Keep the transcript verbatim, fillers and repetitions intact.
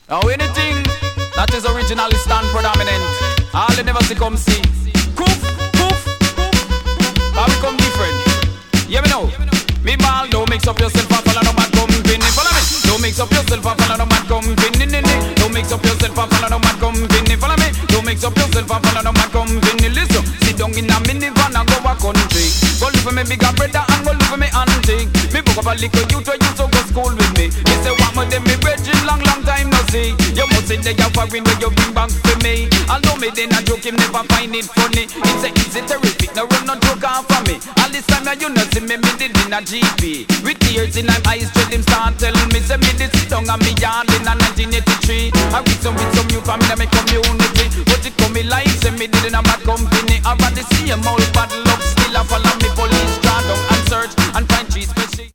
Now anything that is originally stand predominant, all you never see come see. Coof, coof, how we come different. Yeah, me know. Me ball, don't mix up yourself and follow no man come pinny. Follow me. Don't mix up yourself and follow no man come pinny. Don't mix up yourself and follow no man come pinny. Follow me. Don't mix up yourself and follow no man come pinny. Listen, sit down in a minivan and go a country. Go look for me bigger brother and go look for me auntie. Me book up a little youth where you to go school with me. Me say what more than me brethren long long time no see. You must say they are foreign where you bring back for me. Although me then a joke him never find it funny. It's a easy terrific, no run no joke off for me. All this time you know see me me did in a G P. With tears in my eyes straight him start tell me say me this sit down and me yard in a nineteen eighty-three. I with some with some youth from me my community. But it come me like say me did in a bad company. I rather see a old bad luck still a follow me police draw down and search and find cheese special.